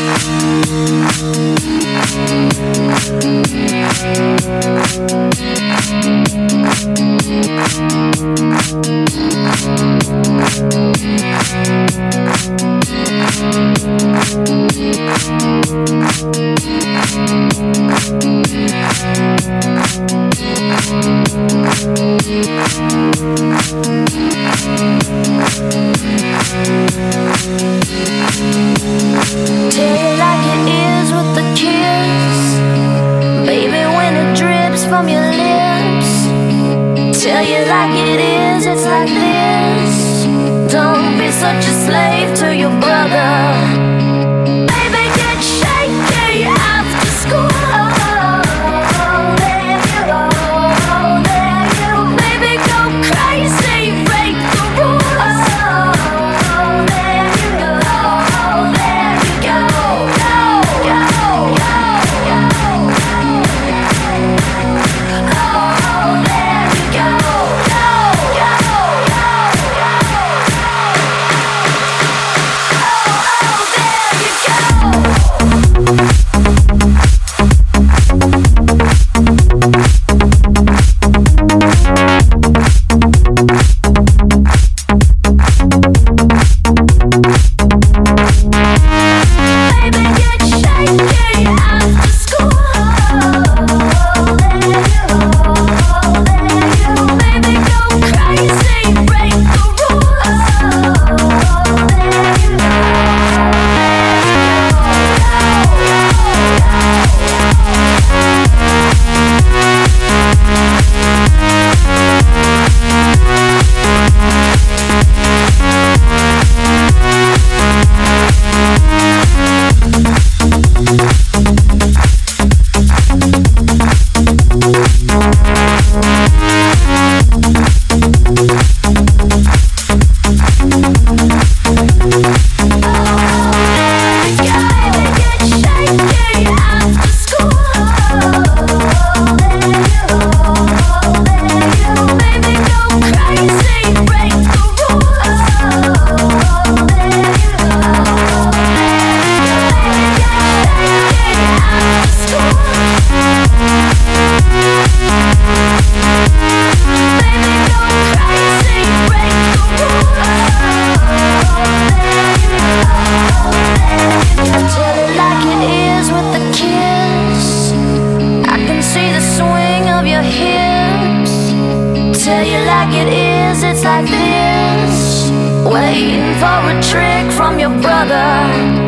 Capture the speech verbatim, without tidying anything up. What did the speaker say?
From your lips, tell you like it is, it's like this. Don't be such a slave to your brother. Baby, get shaky after school. There you go, there you go. Baby, go crazy, break the rules. There you go, there you go, go, go, go, go. Tell you like it is, it's like this. Waiting for a trick from your brother.